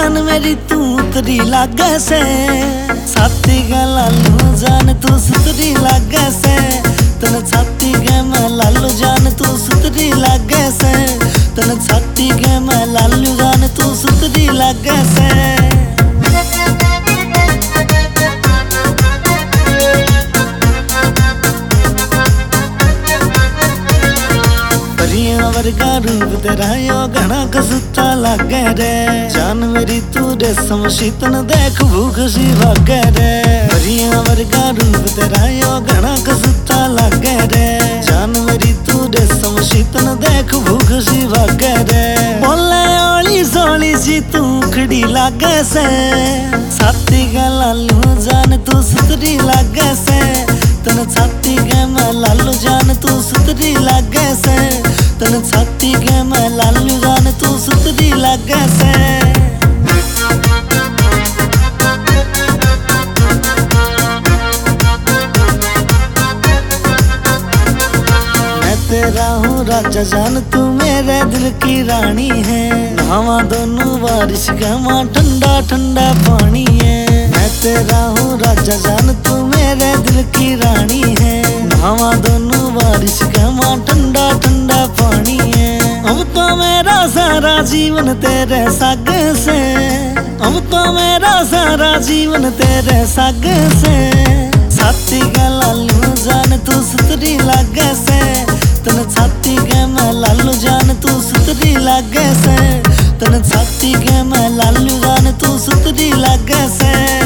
जान मेरी तू उतरी लागे से, छाती के लालू जान तू सुतरी लागे से, तन छाती के मैं लालू जान तू सुतरी लागे से, तन छाती के मैं लालू जान तू सुतरी लागे से। वर्गा रूप तेरा यो घना कसुता लागे रे, जान मेरी तू रेशम शीतन देख भूख सी भागे रे। परियां वर्गा रूप तेरा यो घना कसुता लागे रे, जान मेरी तू रेशम शीतन देख भूख सी भागे रे। बोले ओली सोली सी तू खड़ी लागे से, छाती के लालू जान तू सुतरी लागे से, तन छाती के मैं लालू जान तू सुतरी लागे से, तन छाती के मैं लालू जान तू सुतरी लागे से। मैं तेरा हूँ राजा जान तू मेरे दिल की रानी है, नहावा दोनों बारिश का माँ ठंडा ठंडा पानी है। मैं तेरा हूँ राजा जान तू मेरे दिल की रानी है, नहावा दोनों बारिश का माँ ठंडा ठंडा पानी है। अब तो मेरा सारा जीवन तेरे साग से, अब तो मेरा सारा जीवन तेरे साग से, छाती का लालू जान तू सुतरी लागे से, तन छाती के मैं लालू जान तू सुतरी लागे से, तन छाती के मैं लालू जान तू सुतरी लागे से।